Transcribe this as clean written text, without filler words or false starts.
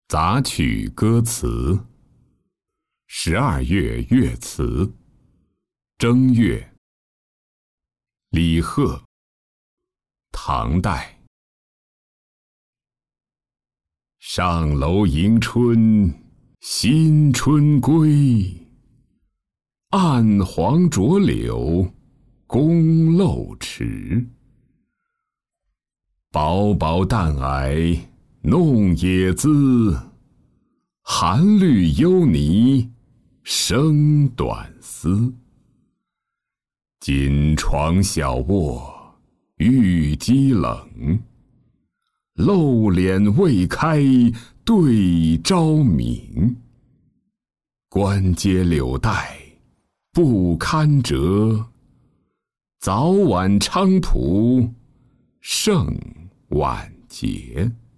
杂曲歌词。12月乐词。正月。李贺。唐代。上楼迎春，新春归。暗黄浊柳，宫漏池。薄薄淡霭，弄野姿。寒绿幽霓，生短丝。锦床小卧，玉肌冷。露脸未开，对朝明。关阶柳带，不堪折。早晚菖蒲，胜晚节。